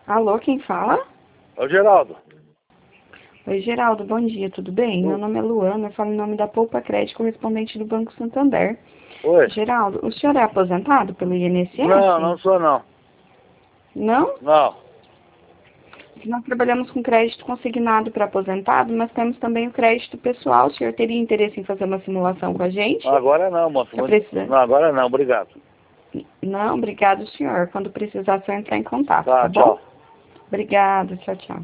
Alô, quem fala? É o Geraldo. Oi, Geraldo, bom dia, tudo bem? Meu nome é Luana, eu falo em nome da Poupa Crédito, correspondente do Banco Santander. Oi. Geraldo, o senhor é aposentado pelo INSS? Não, não sou não. Não? Não. Nós trabalhamos com crédito consignado para aposentado, mas temos também o crédito pessoal. O senhor teria interesse em fazer uma simulação com a gente? Agora não, moço. Tá precisando? Não, agora não, obrigado. Não, obrigado, senhor. Quando precisar, só entrar em contato, Tá, tá bom? tchau. Obrigado, tchau, tchau.